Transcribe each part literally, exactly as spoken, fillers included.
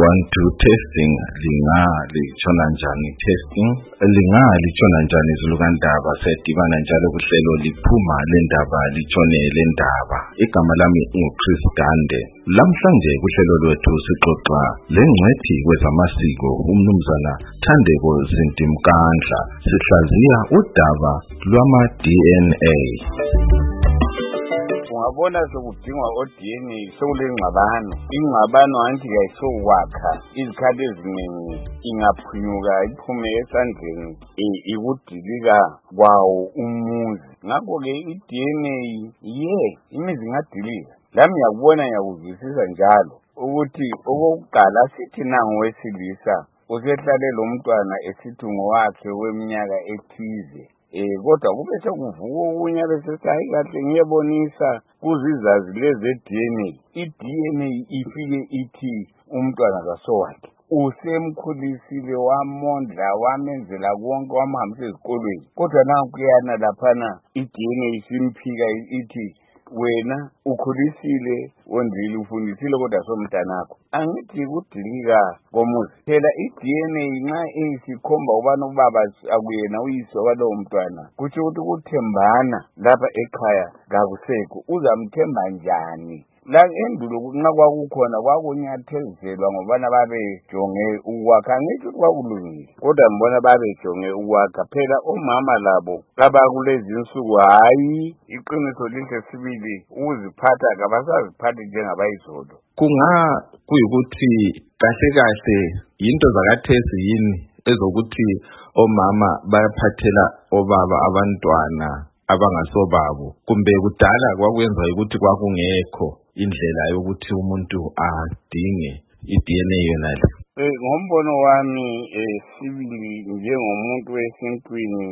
one two testing linga lichona njani testing linga lichona njani izulukandaba sedibana njalo kuhlelo liphuma lendaba lichone lendaba igama lami nguChris Gande lamhlanje kuhlelo lwethu sixoxa lengcwethi kwezamasiko umnumzana Thandeko Zintimkandla sihlaziya udaba lwama D N A. Ungabona sokudingwa o D N A sokulengxabano ingxabano anti kayisokwakha izikhathi eziningi ingaphunyuka iphume esandleni ikudilika kwawo umuzi ngakho ke i D N A ye imizi ngadilika lami yakubona yakuzwisisa njalo ukuthi okokuqala sithi nangu wesilisa usehlale lo mntwana esithi ngowakhe weminyaka ethize Eh kodwa kube sekuvuka okunye bese sayi kahle ngiyebonisa kuzizazi leze D N A i D N A ifike ithi umntwana kasowakhe usemkhulisile wamondla wamenzela konke wamhambisa ezikolweni kodwa nanku kuyana laphana i D N A isimphika ithi wena ukhulisile wondlile ufundisile kodwa somntanakho angithi kudilika komuzi phela i D N A nxa isikhomba ubani ubaba akuyena uyise walowo mntwana kuthi ukuthi kuthembana lapha ekhaya kakusekho uzamthemba njani la endulo nxa kwakukhona kwakunyathezelwa ngobana babejonge ukwakha ngithi kwakulungile kodwa ngibona babejonge ukwakha phela omama labo abakulezi insuku hayi iqiniso lihle sibili uziphatha kabasaziphathi njengabayizolo kunga kuyikuthi kahle kahle into zakathesi yini ezokuthi omama bayaphathela obaba abantwana abangasobabo kumbe kudala kwakwenza ukuthi kwakungekho indlela yokuthi umuntu adinge i D N A yona le eh ngombono wami eh sibili njengomuntu wesintwini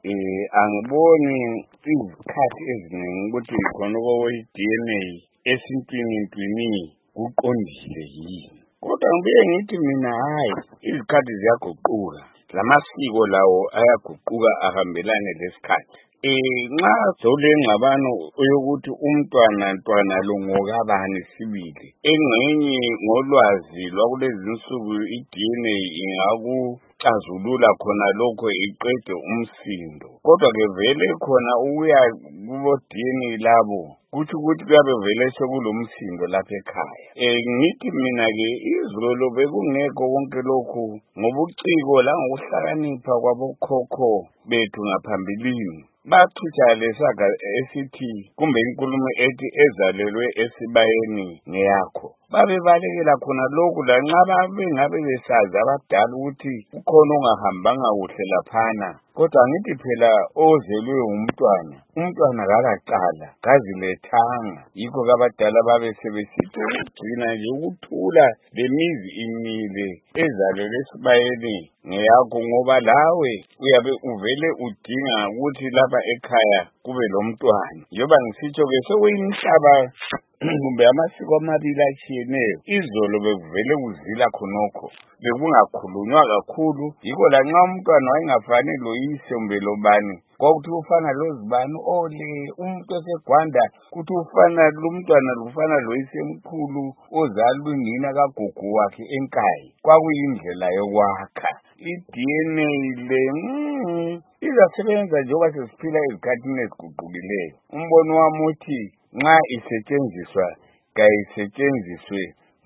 eh angiboni izikhathi eziningi ukuthi khona ko i D N A esintwini ntwini kuqondile yini kodwa ngibe ngithi mina hayi izikhathi ziyaguquka lamasiko lawo ayaguquka ahambelane lesikhathi eh nxa solengxabano yokuthi umntwana ntwana lo ngokabani sibili engcenye ngolwazi lwakulezi insuku i D N A ingakuxazulula khona lokho iqede umsindo kodwa ke vele khona ukuya kubo D N A labo kuthi ukuthi kuyabe vele sekulomsindo lapha ekhaya eh ngithi mina ke izolo bekungekho konke lokhu ngobuciko la ngokuhlakanipha kwabokhokho bethu ngaphambilini bathutsha lesaga esithi kumbe inkulumo ethi ezalelwe esibayeni ngeyakho babe balekela khona lokhu lanxa babe ngabe besazi abadala ukuthi ukhona ongahambanga kuhle laphana kodwa ngithi phela ozelwe umntwana umntwana akaqala kazilethanga yikho kabadala babe sebesithi ugcina nje ukuthula lemizi imile ezalelwe esibayeni ngeyakho ngoba lawe uyabe uvele udinga ukuthi lapha ekhaya kube lo mntwana njoba ngisitsho ke sekuyimhlaba kumbe amasiko amabili atshiyeneyo izolo bekuvele kuzila khonokho bekungakhulunywa kakhulu yikho lanxa umntwana wayengafani loyise kumbe lobani kwakuthi ufana lozibani ole umuntu osegwanda kuthi ufana lumntwana lufana loyise mkhulu ozalwa unina kagogo wakhe enkayi kwakuyindlela yokwakha i D N A le izasebenza njengoba sesiphila ezikhathini eziguqukileyo umbono wami uthi nxa isetshenziswa kayisetshenziswe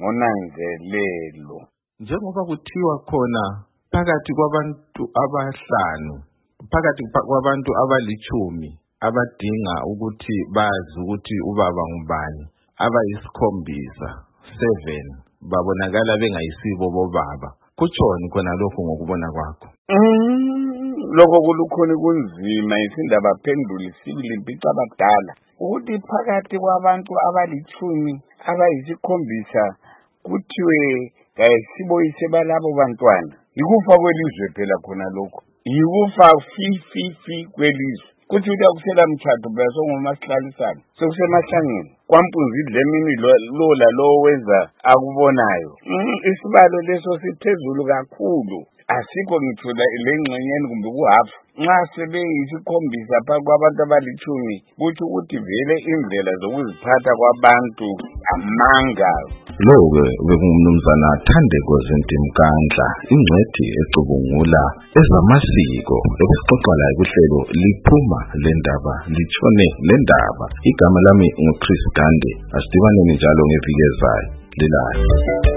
ngonanzelelo njengoba kuthiwa khona phakathi kwabantu abahlanu phakathi kwabantu abalichumi abadinga ukuthi bazi ukuthi ubaba ngubani abayisikhombisa seven babonakala bengayisibo bobaba kutshoni khona lokho ngokubona kwakho lokho kulukhona kunzima isindaba phenduli sibili impica abadala ukuthi phakathi kwabantu abalichumi abayisikhombisa kuthiwe kayisiboyise balabo bantwana yikufa kwelizwe phela khona lokho yikufa fi fi fi kwelizwe kuthi uya kusela mthatho bese ngomasihlalisana sokusemahlangeni kwampunzi idlemini lo la lo wenza akubonayo isibalo leso siphezulu kakhulu asikho ngithola lengxenyeni kumbe kuhafu nxa sebeyisikhombisa pha kwabantu abalithumi kuthi ukuthi vele indlela zokuziphatha kwabantu amanga. Lo-ke bekungumnumzana Thandeko Zintimkandla, ingcwethi ecubungula ezamasiko ebesixoxa laye kuhlelo liphuma lendaba litshone lendaba. Igama lami nguChris Gande, asidibaneni njalo ngeviki ezayo. Lilayo.